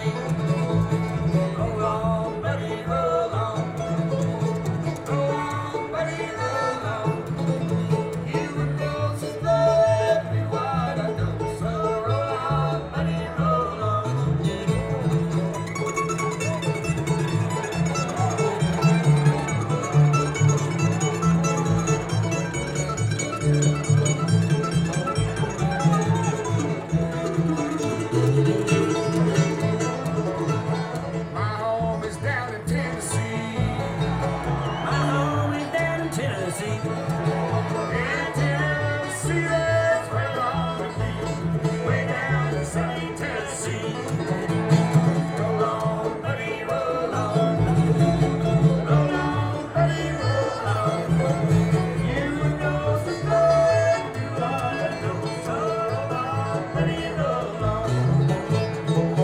Roll on, buddy, roll on. Roll on, buddy, roll on. You would go so slow if you want to go. So roll on, buddy, roll on. My home is down in Tennessee. My home is down in Tennessee. In Tennessee, that's where I want to be. Way down in sunny Tennessee. Roll on, buddy, roll on. Roll on, buddy, roll on. You know the story, you ought to know. So roll on, buddy, roll on.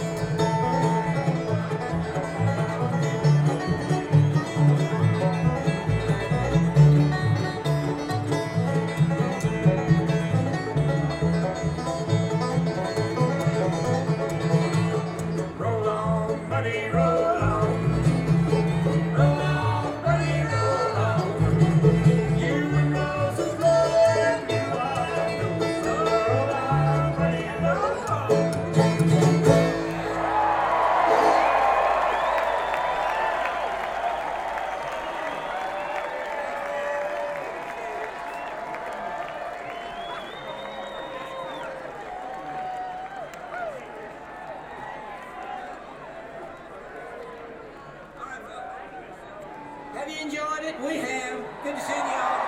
Roll on, buddy, roll on. Roll on, buddy, roll on. You know the story, you ought to know. So roll on, buddy, roll on. Have you enjoyed it? We have. Good to see you all.